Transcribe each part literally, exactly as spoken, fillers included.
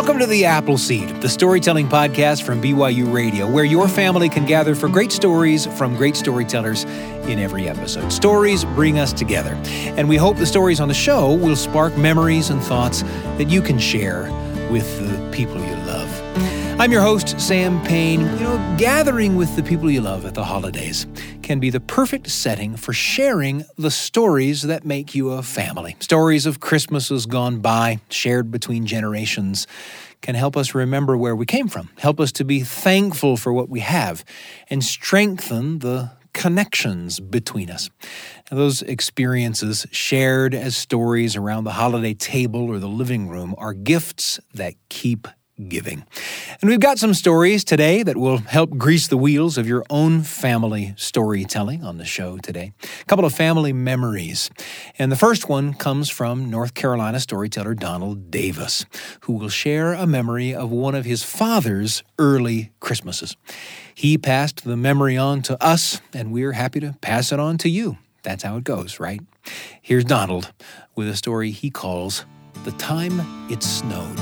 Welcome to The Appleseed, the storytelling podcast from B Y U Radio, where your family can gather for great stories from great storytellers in every episode. Stories bring us together, and we hope the stories on the show will spark memories and thoughts that you can share with the people you love. I'm your host, Sam Payne. You know, gathering with the people you love at the holidays can be the perfect setting for sharing the stories that make you a family. Stories of Christmases gone by, shared between generations, can help us remember where we came from, help us to be thankful for what we have, and strengthen the connections between us. Now, those experiences shared as stories around the holiday table or the living room are gifts that keep giving. And we've got some stories today that will help grease the wheels of your own family storytelling on the show today. A couple of family memories. And the first one comes from North Carolina storyteller Donald Davis, who will share a memory of one of his father's early Christmases. He passed the memory on to us, and we're happy to pass it on to you. That's how it goes, right? Here's Donald with a story he calls The Time It Snowed.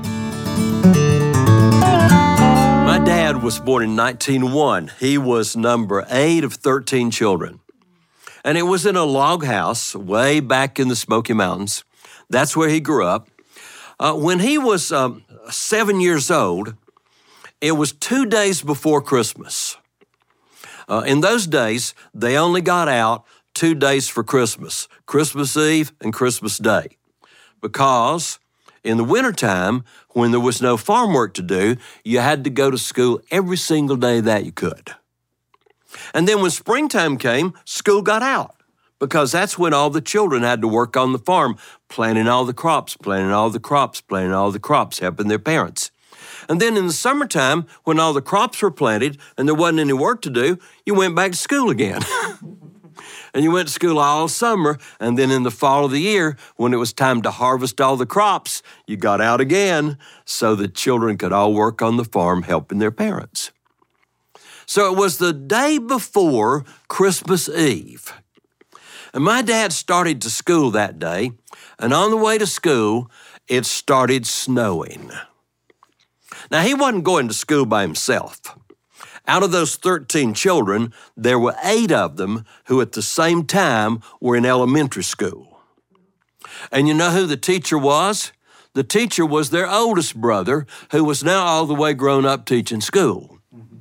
My dad was born in nineteen oh one. He was number eight of thirteen children. And it was in a log house way back in the Smoky Mountains. That's where he grew up. Uh, when he was um, seven years old, it was two days before Christmas. Uh, in those days, they only got out two days for Christmas, Christmas Eve and Christmas Day, because in the wintertime, when there was no farm work to do, you had to go to school every single day that you could. And then when springtime came, school got out, because that's when all the children had to work on the farm, planting all the crops, planting all the crops, planting all the crops, helping their parents. And then in the summertime, when all the crops were planted and there wasn't any work to do, you went back to school again. And you went to school all summer, and then in the fall of the year, when it was time to harvest all the crops, you got out again so the children could all work on the farm helping their parents. So it was the day before Christmas Eve. And my dad started to school that day, and on the way to school, it started snowing. Now, he wasn't going to school by himself. Out of those thirteen children, there were eight of them who at the same time were in elementary school. And you know who the teacher was? The teacher was their oldest brother, who was now all the way grown up teaching school.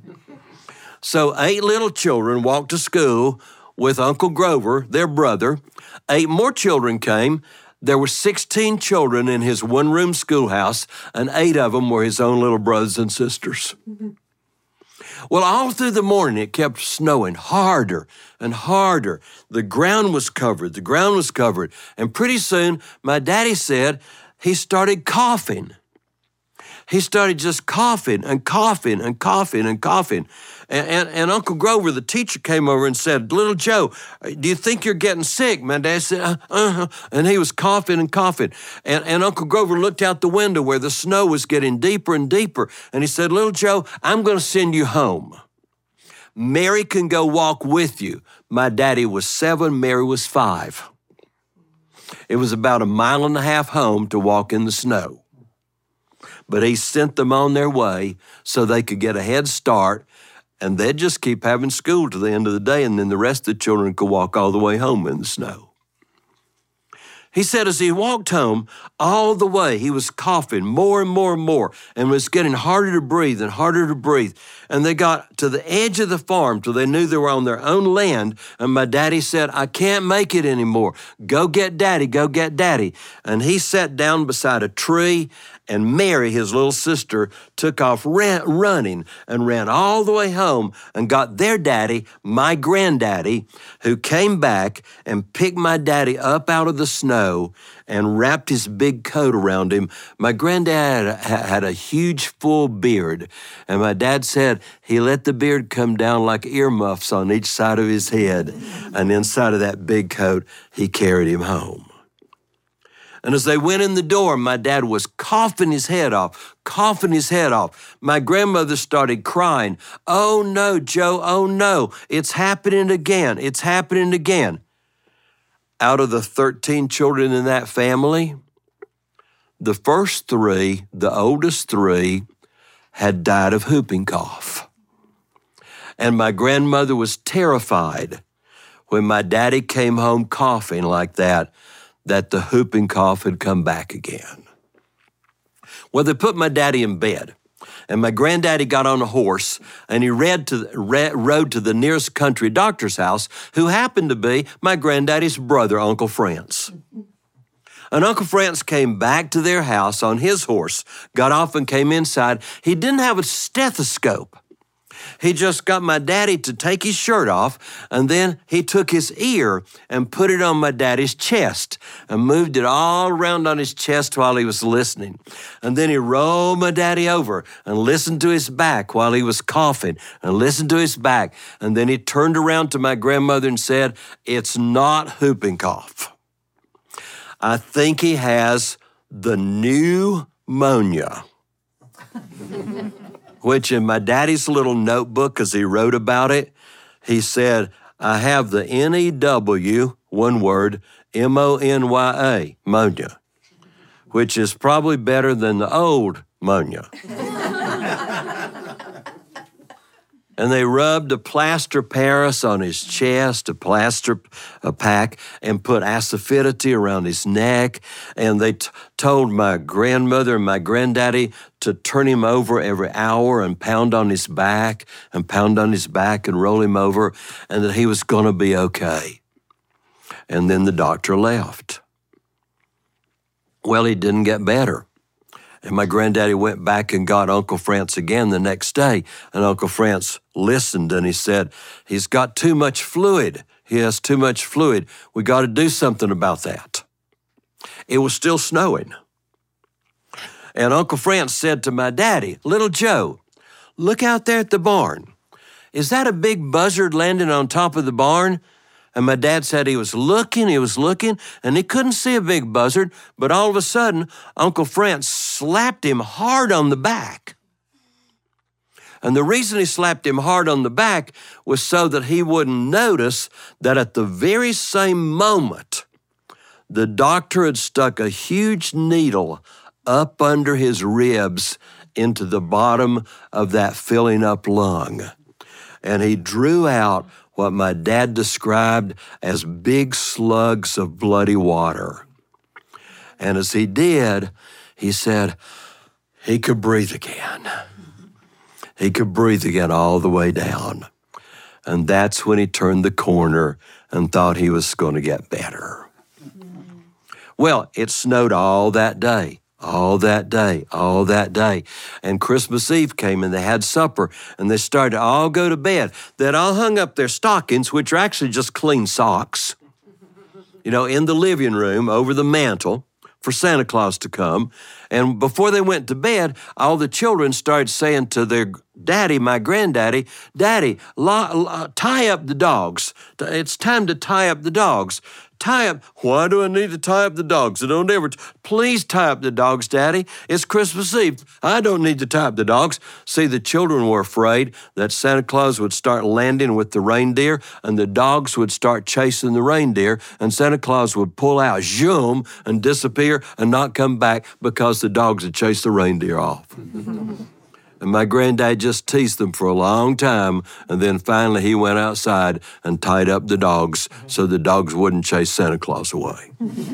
So eight little children walked to school with Uncle Grover, their brother. Eight more children came. There were sixteen children in his one-room schoolhouse, and eight of them were his own little brothers and sisters. Well, all through the morning, it kept snowing harder and harder. The ground was covered. The ground was covered. And pretty soon, my daddy said he started coughing. He started just coughing and coughing and coughing and coughing. And, and, and Uncle Grover, the teacher, came over and said, "Little Joe, do you think you're getting sick?" My dad said, uh, uh-huh. And he was coughing and coughing. And, and Uncle Grover looked out the window where the snow was getting deeper and deeper. And he said, "Little Joe, I'm going to send you home. Mary can go walk with you." My daddy was seven, Mary was five. It was about a mile and a half home to walk in the snow. But he sent them on their way so they could get a head start, and they'd just keep having school to the end of the day, and then the rest of the children could walk all the way home in the snow. He said as he walked home, all the way he was coughing more and more and more, and was getting harder to breathe and harder to breathe. And they got to the edge of the farm till they knew they were on their own land, and my daddy said, "I can't make it anymore. Go get Daddy, go get Daddy." And he sat down beside a tree, and Mary, his little sister, took off ran, running and ran all the way home and got their daddy, my granddaddy, who came back and picked my daddy up out of the snow and wrapped his big coat around him. My granddad had a huge full beard, and my dad said he let the beard come down like earmuffs on each side of his head, and inside of that big coat, he carried him home. And as they went in the door, my dad was coughing his head off, coughing his head off. My grandmother started crying, "Oh no, Joe, oh no, it's happening again, it's happening again." Out of the thirteen children in that family, the first three, the oldest three, had died of whooping cough. And my grandmother was terrified when my daddy came home coughing like that, that the whooping cough had come back again. Well, they put my daddy in bed, and my granddaddy got on a horse, and he read to, read, rode to the nearest country doctor's house, who happened to be my granddaddy's brother, Uncle France. And Uncle France came back to their house on his horse, got off and came inside. He didn't have a stethoscope. He just got my daddy to take his shirt off, and then he took his ear and put it on my daddy's chest and moved it all around on his chest while he was listening. And then he rolled my daddy over and listened to his back while he was coughing and listened to his back. And then he turned around to my grandmother and said, "It's not whooping cough. I think he has the pneumonia." Which in my daddy's little notebook, as he wrote about it, he said, "I have the N E W, one word, M O N Y A, pneumonia, which is probably better than the old pneumonia." And they rubbed a plaster Paris on his chest, a plaster a pack, and put acidity around his neck. And they t- told my grandmother and my granddaddy to turn him over every hour and pound on his back and pound on his back and roll him over, and that he was going to be okay. And then the doctor left. Well, he didn't get better. And my granddaddy went back and got Uncle France again the next day. And Uncle France listened and he said, "He's got too much fluid. He has too much fluid. We got to do something about that." It was still snowing. And Uncle France said to my daddy, "Little Joe, look out there at the barn. Is that a big buzzard landing on top of the barn?" And my dad said he was looking, he was looking, and he couldn't see a big buzzard, but all of a sudden, Uncle France slapped him hard on the back. And the reason he slapped him hard on the back was so that he wouldn't notice that at the very same moment, the doctor had stuck a huge needle up under his ribs into the bottom of that filling up lung. And he drew out what my dad described as big slugs of bloody water. And as he did, he said he could breathe again. He could breathe again all the way down. And that's when he turned the corner and thought he was going to get better. Well, it snowed all that day. All that day, all that day. And Christmas Eve came and they had supper and they started to all go to bed. They'd all hung up their stockings, which are actually just clean socks, you know, in the living room over the mantle for Santa Claus to come. And before they went to bed, all the children started saying to their daddy, my granddaddy, "Daddy, lo- lo- tie up the dogs. It's time to tie up the dogs. Tie up." "Why do I need to tie up the dogs? I don't ever. T- Please tie up the dogs, Daddy. It's Christmas Eve. I don't need to tie up the dogs." See, the children were afraid that Santa Claus would start landing with the reindeer and the dogs would start chasing the reindeer and Santa Claus would pull out, zoom, and disappear and not come back because the dogs had chased the reindeer off. And my granddad just teased them for a long time, and then finally he went outside and tied up the dogs so the dogs wouldn't chase Santa Claus away.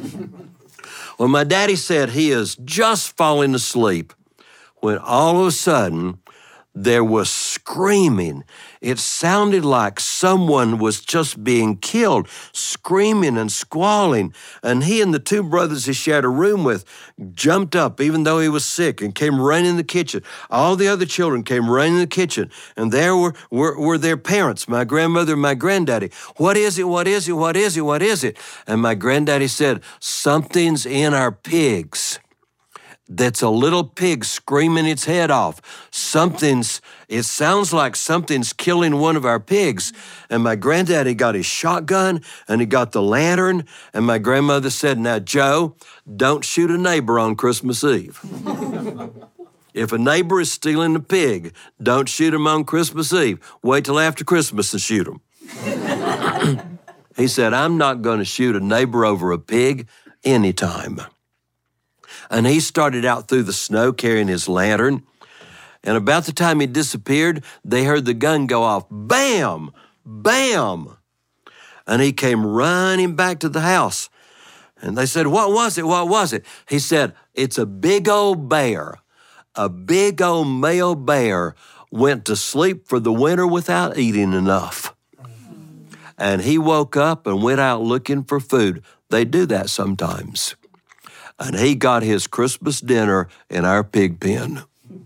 Well, my daddy said he is just falling asleep when all of a sudden there was screaming. It sounded like someone was just being killed, screaming and squalling. And he and the two brothers he shared a room with jumped up, even though he was sick, and came running in the kitchen. All the other children came running in the kitchen, and there were, were, were their parents, my grandmother and my granddaddy. "What is it? What is it? What is it? What is it?" And my granddaddy said, "Something's in our pigs. That's a little pig screaming its head off. Something's, it sounds like something's killing one of our pigs." And my granddaddy got his shotgun and he got the lantern. And my grandmother said, "Now, Joe, don't shoot a neighbor on Christmas Eve. If a neighbor is stealing a pig, don't shoot him on Christmas Eve. Wait till after Christmas and shoot him." He said, "I'm not going to shoot a neighbor over a pig anytime." And he started out through the snow carrying his lantern. And about the time he disappeared, they heard the gun go off. Bam! Bam! And he came running back to the house. And they said, what was it? What was it? He said, it's a big old bear. A big old male bear went to sleep for the winter without eating enough. And he woke up and went out looking for food. They do that sometimes. And he got his Christmas dinner in our pig pen.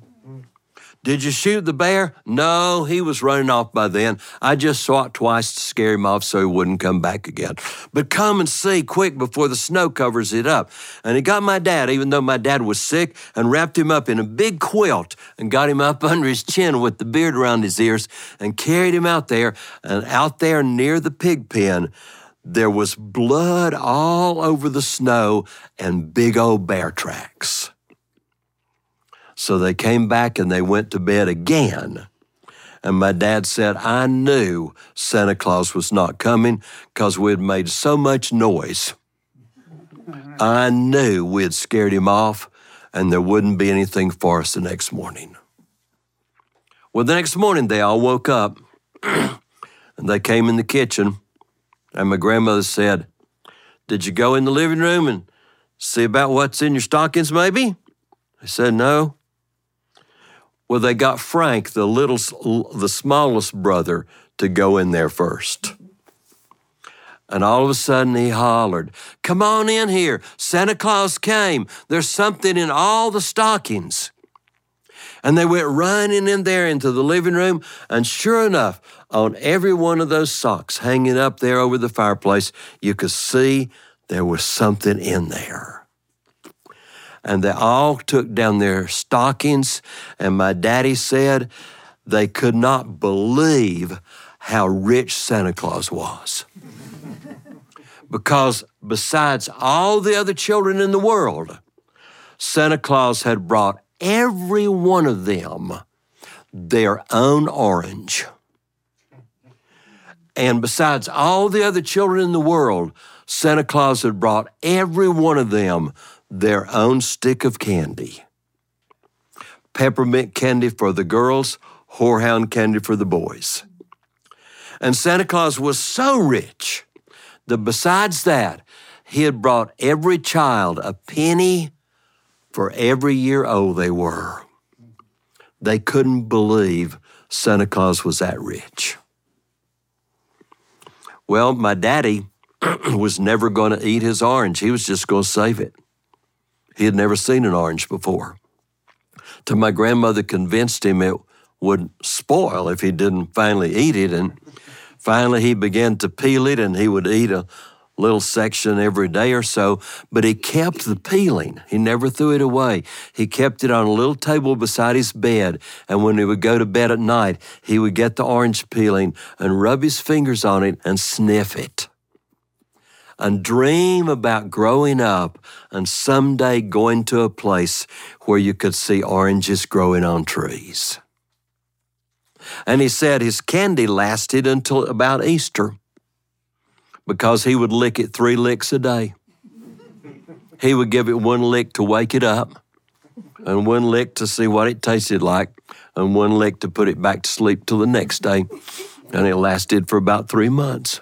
Did you shoot the bear? No, he was running off by then. I just swat twice to scare him off so he wouldn't come back again. But come and see quick before the snow covers it up. And he got my dad, even though my dad was sick, and wrapped him up in a big quilt and got him up under his chin with the beard around his ears and carried him out there. And out there near the pig pen, there was blood all over the snow and big old bear tracks. So they came back and they went to bed again. And my dad said, I knew Santa Claus was not coming because we had made so much noise. I knew we had scared him off and there wouldn't be anything for us the next morning. Well, the next morning they all woke up and they came in the kitchen and my grandmother said, did you go in the living room and see about what's in your stockings maybe? I said, no. Well, they got Frank, the little, the smallest brother, to go in there first. And all of a sudden he hollered, come on in here. Santa Claus came. There's something in all the stockings. And they went running in there into the living room. And sure enough, on every one of those socks hanging up there over the fireplace, you could see there was something in there. And they all took down their stockings, and my daddy said they could not believe how rich Santa Claus was. Because besides all the other children in the world, Santa Claus had brought every one of them their own orange. And besides all the other children in the world, Santa Claus had brought every one of them their own stick of candy. Peppermint candy for the girls, horehound candy for the boys. And Santa Claus was so rich that besides that, he had brought every child a penny for every year old they were. They couldn't believe Santa Claus was that rich. Well, my daddy was never going to eat his orange. He was just going to save it. He had never seen an orange before. Till my grandmother convinced him it would spoil if he didn't finally eat it. And finally he began to peel it and he would eat a little section every day or so. But he kept the peeling. He never threw it away. He kept it on a little table beside his bed. And when he would go to bed at night, he would get the orange peeling and rub his fingers on it and sniff it. And dream about growing up and someday going to a place where you could see oranges growing on trees. And he said his candy lasted until about Easter because he would lick it three licks a day. He would give it one lick to wake it up and one lick to see what it tasted like and one lick to put it back to sleep till the next day. And it lasted for about three months.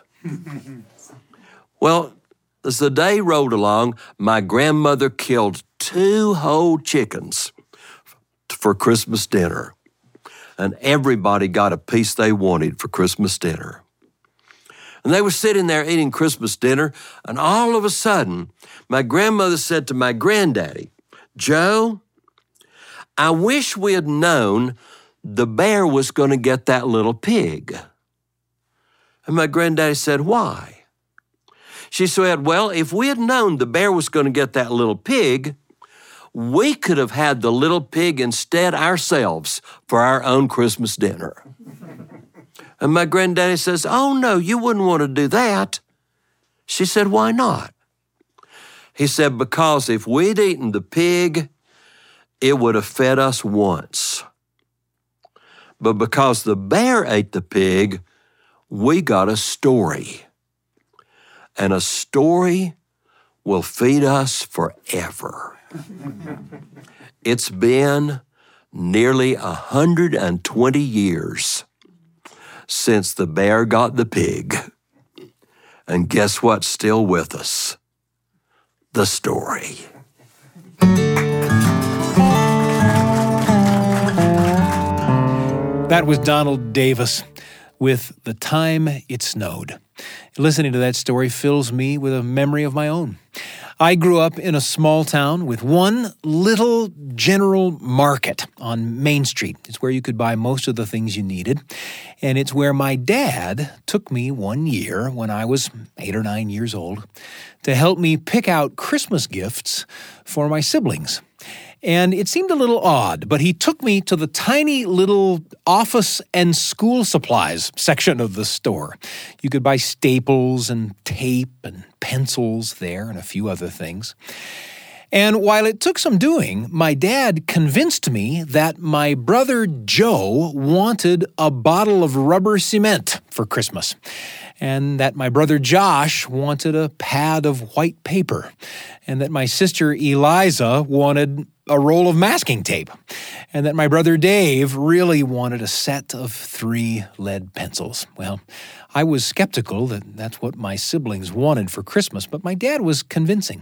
Well, as the day rolled along, my grandmother killed two whole chickens for Christmas dinner. And everybody got a piece they wanted for Christmas dinner. And they were sitting there eating Christmas dinner, and all of a sudden, my grandmother said to my granddaddy, Joe, I wish we had known the bear was going to get that little pig. And my granddaddy said, why? She said, well, if we had known the bear was going to get that little pig, we could have had the little pig instead ourselves for our own Christmas dinner. And my granddaddy says, oh, no, you wouldn't want to do that. She said, why not? He said, because if we'd eaten the pig, it would have fed us once. But because the bear ate the pig, we got a story. And a story will feed us forever. It's been nearly one hundred twenty years since the bear got the pig. And guess what's still with us? The story. That was Donald Davis with The Time It Snowed. Listening to that story fills me with a memory of my own. I grew up in a small town with one little general market on Main Street. It's where you could buy most of the things you needed. And it's where my dad took me one year when I was eight or nine years old to help me pick out Christmas gifts for my siblings. And it seemed a little odd, but he took me to the tiny little office and school supplies section of the store. You could buy staples and tape and pencils there and a few other things. And while it took some doing, my dad convinced me that my brother Joe wanted a bottle of rubber cement for Christmas, and that my brother Josh wanted a pad of white paper, and that my sister Eliza wanted a roll of masking tape, and that my brother Dave really wanted a set of three lead pencils. Well, I was skeptical that that's what my siblings wanted for Christmas, but my dad was convincing.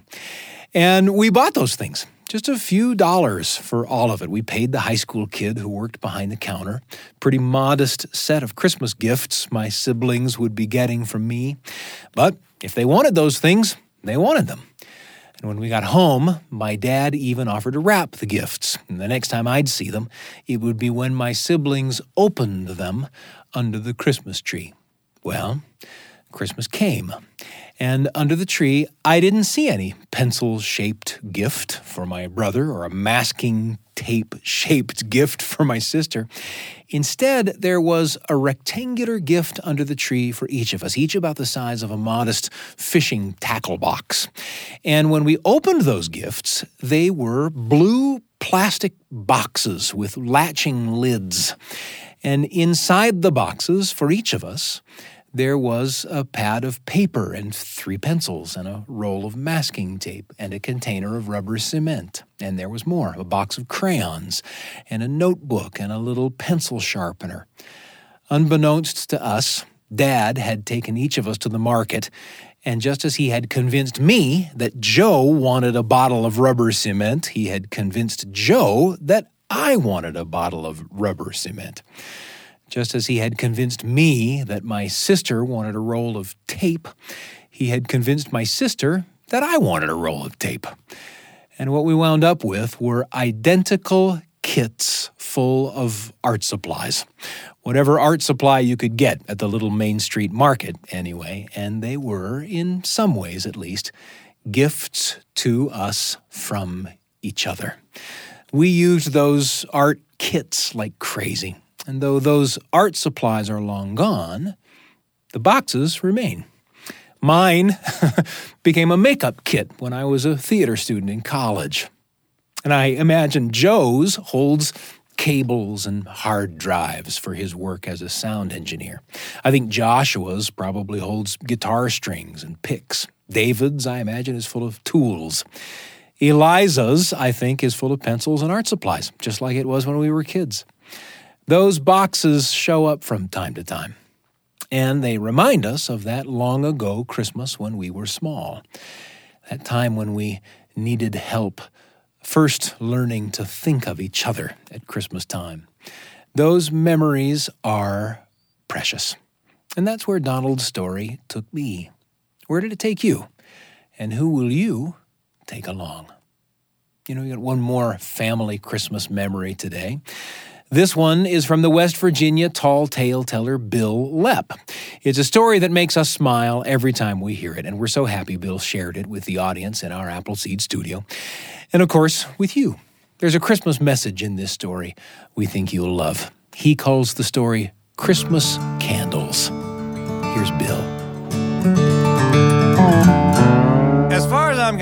And we bought those things, just a few dollars for all of it. We paid the high school kid who worked behind the counter. Pretty modest set of Christmas gifts my siblings would be getting from me. But if they wanted those things, they wanted them. And when we got home, my dad even offered to wrap the gifts. And the next time I'd see them, it would be when my siblings opened them under the Christmas tree. Well, Christmas came. And under the tree, I didn't see any pencil-shaped gift for my brother or a masking tape-shaped gift for my sister. Instead, there was a rectangular gift under the tree for each of us, each about the size of a modest fishing tackle box. And when we opened those gifts, they were blue plastic boxes with latching lids. And inside the boxes, for each of us, there was a pad of paper and three pencils and a roll of masking tape and a container of rubber cement. And there was more, a box of crayons and a notebook and a little pencil sharpener. Unbeknownst to us, Dad had taken each of us to the market, and just as he had convinced me that Joe wanted a bottle of rubber cement, he had convinced Joe that I wanted a bottle of rubber cement. Just as he had convinced me that my sister wanted a roll of tape, he had convinced my sister that I wanted a roll of tape. And what we wound up with were identical kits full of art supplies. Whatever art supply you could get at the little Main Street market, anyway, and they were, in some ways at least, gifts to us from each other. We used those art kits like crazy. And though those art supplies are long gone, the boxes remain. Mine became a makeup kit when I was a theater student in college. And I imagine Joe's holds cables and hard drives for his work as a sound engineer. I think Joshua's probably holds guitar strings and picks. David's, I imagine, is full of tools. Eliza's, I think, is full of pencils and art supplies, just like it was when we were kids. Those boxes show up from time to time, and they remind us of that long ago Christmas when we were small, that time when we needed help first learning to think of each other at Christmas time. Those memories are precious, and that's where Donald's story took me. Where did it take you, and who will you take along? You know, we got one more family Christmas memory today. This one is from the West Virginia tall tale teller Bill Lepp. It's a story that makes us smile every time we hear it, and we're so happy Bill shared it with the audience in our Appleseed studio. And of course, with you. There's a Christmas message in this story we think you'll love. He calls the story Christmas Candles. Here's Bill. As far as I'm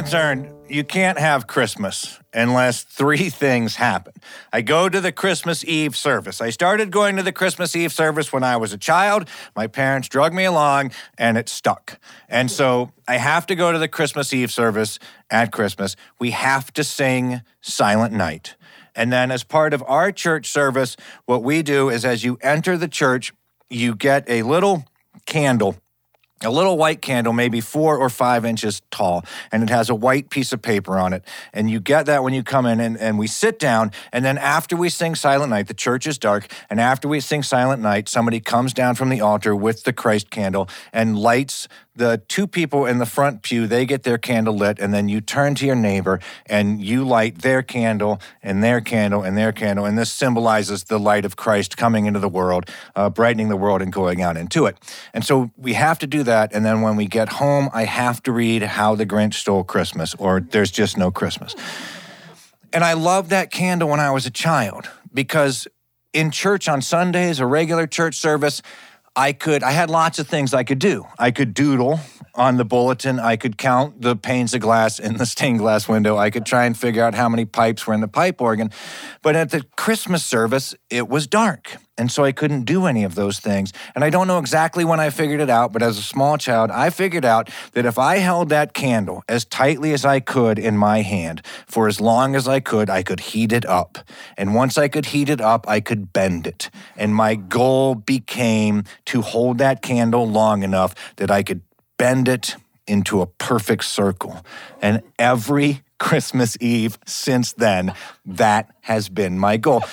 concerned, you can't have Christmas unless three things happen. I go to the Christmas Eve service. I started going to the Christmas Eve service when I was a child. My parents drug me along, and it stuck. And so I have to go to the Christmas Eve service at Christmas. We have to sing Silent Night. And then as part of our church service, what we do is as you enter the church, you get a little candle, a little white candle, maybe four or five inches tall, and it has a white piece of paper on it. And you get that when you come in, and, and we sit down, and then after we sing Silent Night, the church is dark, and after we sing Silent Night, somebody comes down from the altar with the Christ candle and lights the two people in the front pew. They get their candle lit, and then you turn to your neighbor and you light their candle and their candle and their candle, and this symbolizes the light of Christ coming into the world, uh, brightening the world and going out into it. And so we have to do that, and then when we get home, I have to read How the Grinch Stole Christmas, or There's Just No Christmas. And I loved that candle when I was a child, because in church on Sundays, a regular church service, I could, I had lots of things I could do. I could doodle on the bulletin. I could count the panes of glass in the stained glass window. I could try and figure out how many pipes were in the pipe organ. But at the Christmas service, it was dark. And so I couldn't do any of those things. And I don't know exactly when I figured it out, but as a small child, I figured out that if I held that candle as tightly as I could in my hand for as long as I could, I could heat it up. And once I could heat it up, I could bend it. And my goal became to hold that candle long enough that I could bend it into a perfect circle. And every Christmas Eve since then, that has been my goal.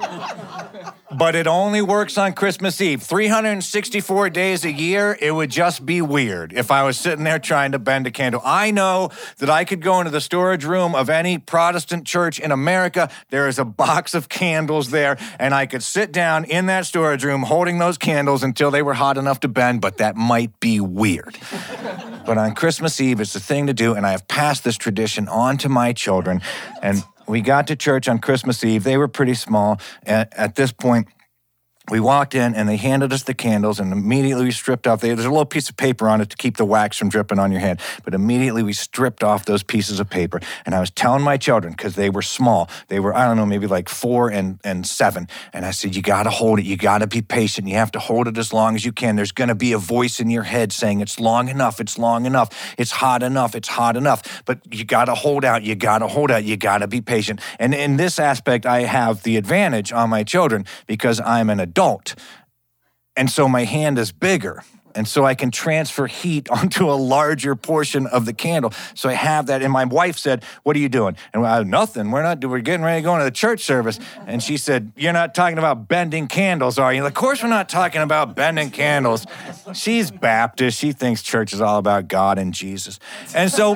But it only works on Christmas Eve. three hundred sixty-four days a year, it would just be weird if I was sitting there trying to bend a candle. I know that I could go into the storage room of any Protestant church in America. There is a box of candles there, and I could sit down in that storage room holding those candles until they were hot enough to bend, but that might be weird. But on Christmas Eve, it's the thing to do, and I have passed this tradition on to my children. And we got to church on Christmas Eve. They were pretty small. At, at this point, we walked in, and they handed us the candles, and immediately we stripped off. There's a little piece of paper on it to keep the wax from dripping on your hand. But immediately we stripped off those pieces of paper. And I was telling my children, because they were small, they were, I don't know, maybe like four and, and seven. And I said, you got to hold it. You got to be patient. You have to hold it as long as you can. There's going to be a voice in your head saying, it's long enough. It's long enough. It's hot enough. It's hot enough. But you got to hold out. You got to hold out. You got to be patient. And in this aspect, I have the advantage on my children because I'm an adult. And so my hand is bigger. And so I can transfer heat onto a larger portion of the candle. So I have that. And my wife said, what are you doing? And I, nothing. We're not, we're getting ready to go into the church service. And she said, you're not talking about bending candles, are you? Of course we're not talking about bending candles. She's Baptist. She thinks church is all about God and Jesus. And so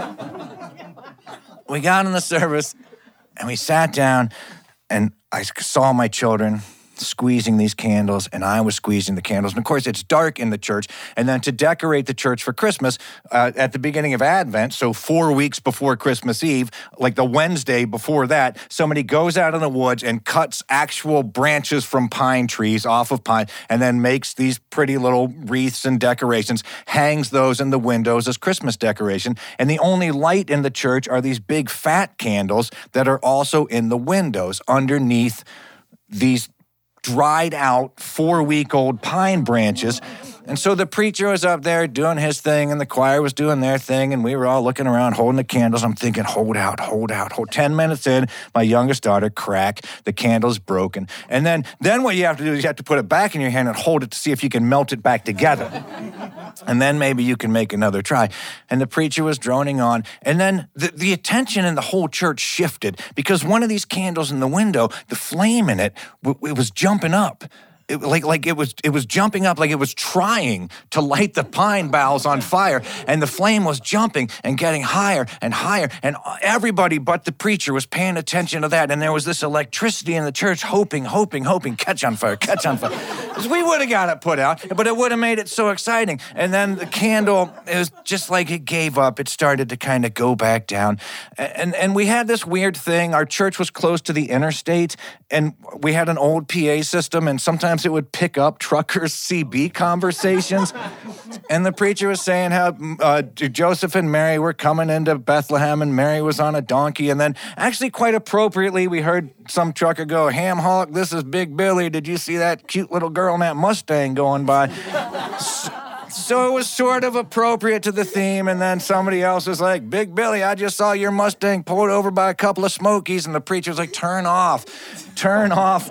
we got in the service and we sat down and I saw my children squeezing these candles, and I was squeezing the candles. And of course, it's dark in the church. And then to decorate the church for Christmas, uh, at the beginning of Advent, so four weeks before Christmas Eve, like the Wednesday before that, somebody goes out in the woods and cuts actual branches from pine trees off of pine, and then makes these pretty little wreaths and decorations, hangs those in the windows as Christmas decoration. And the only light in the church are these big fat candles that are also in the windows underneath these dried out four-week-old pine branches. And so the preacher was up there doing his thing, and the choir was doing their thing, and we were all looking around holding the candles. I'm thinking, hold out, hold out, hold. Ten minutes in, my youngest daughter, crack, the candle's broken. And then, then what you have to do is you have to put it back in your hand and hold it to see if you can melt it back together. And then maybe you can make another try. And the preacher was droning on. And then the, the attention in the whole church shifted because one of these candles in the window, the flame in it, it was jumping up. It, like like it was it was jumping up, like it was trying to light the pine boughs on fire, and the flame was jumping and getting higher and higher, and everybody but the preacher was paying attention to that, and there was this electricity in the church, hoping, hoping, hoping, catch on fire, catch on fire. We would have got it put out, but it would have made it so exciting. And then the candle, it was just like it gave up. It started to kind of go back down. And, and we had this weird thing. Our church was close to the interstate, and we had an old P A system, and sometimes it would pick up truckers' C B conversations. And the preacher was saying how uh, Joseph and Mary were coming into Bethlehem, and Mary was on a donkey. And then, actually, quite appropriately, we heard some trucker go, "Ham Hawk, this is Big Billy. Did you see that cute little girl in that Mustang going by?" so, so it was sort of appropriate to the theme. And then somebody else was like, "Big Billy, I just saw your Mustang pulled over by a couple of Smokies." And the preacher was like, "Turn off, turn off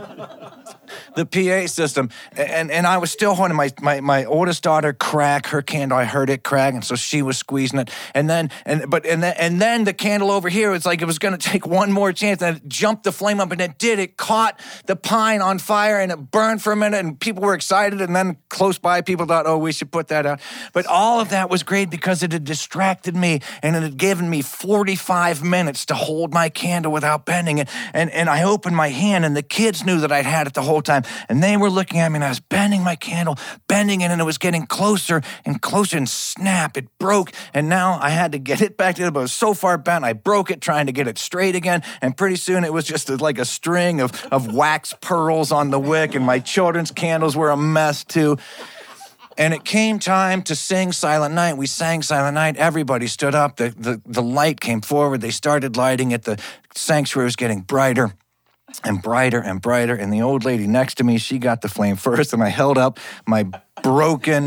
the P A system." And and I was still holding my, my my oldest daughter crack her candle. I heard it crack, and so she was squeezing it. And then and but and then and then the candle over here was like it was going to take one more chance, and it jumped the flame up, and it did. It caught the pine on fire, and it burned for a minute, and people were excited. And then close by, people thought, "Oh, we should put that out." But all of that was great because it had distracted me, and it had given me forty-five minutes to hold my candle without bending it. And and I opened my hand, and the kids knew that I'd had it the whole time. And they were looking at me, and I was bending my candle, bending it, and it was getting closer and closer, and snap, it broke. And now I had to get it back together, but it was so far bent, I broke it trying to get it straight again. And pretty soon it was just like a string of, of wax pearls on the wick, and my children's candles were a mess too. And it came time to sing Silent Night. We sang Silent Night. Everybody stood up. The, the, the light came forward. They started lighting it. The sanctuary was getting brighter and brighter and brighter. And the old lady next to me, she got the flame first. And I held up my broken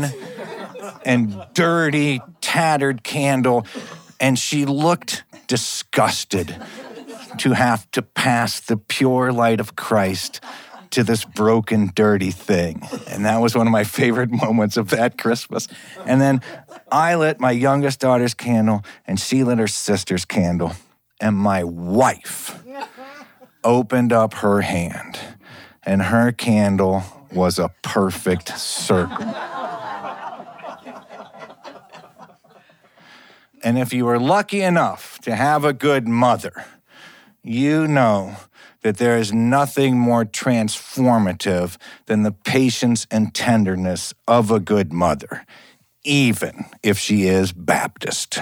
and dirty, tattered candle. And she looked disgusted to have to pass the pure light of Christ to this broken, dirty thing. And that was one of my favorite moments of that Christmas. And then I lit my youngest daughter's candle, and she lit her sister's candle. And my wife opened up her hand, and her candle was a perfect circle. And if you were lucky enough to have a good mother, you know that there is nothing more transformative than the patience and tenderness of a good mother, even if she is Baptist.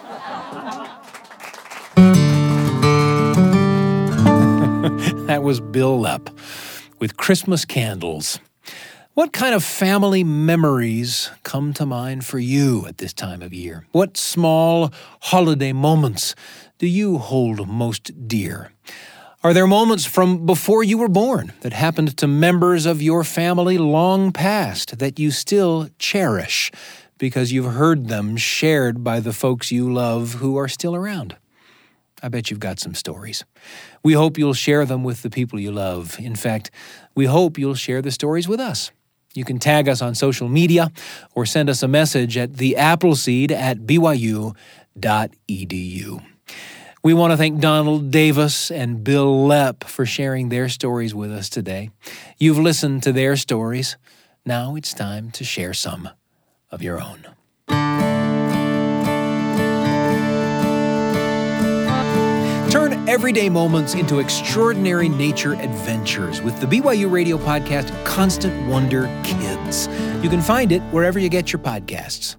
That was Bill Lepp with Christmas Candles. What kind of family memories come to mind for you at this time of year? What small holiday moments do you hold most dear? Are there moments from before you were born that happened to members of your family long past that you still cherish because you've heard them shared by the folks you love who are still around? I bet you've got some stories. We hope you'll share them with the people you love. In fact, we hope you'll share the stories with us. You can tag us on social media or send us a message at the appleseed at b y u dot e d u. We want to thank Donald Davis and Bill Lepp for sharing their stories with us today. You've listened to their stories. Now it's time to share some of your own. Turn everyday moments into extraordinary nature adventures with the B Y U Radio podcast, Constant Wonder Kids. You can find it wherever you get your podcasts.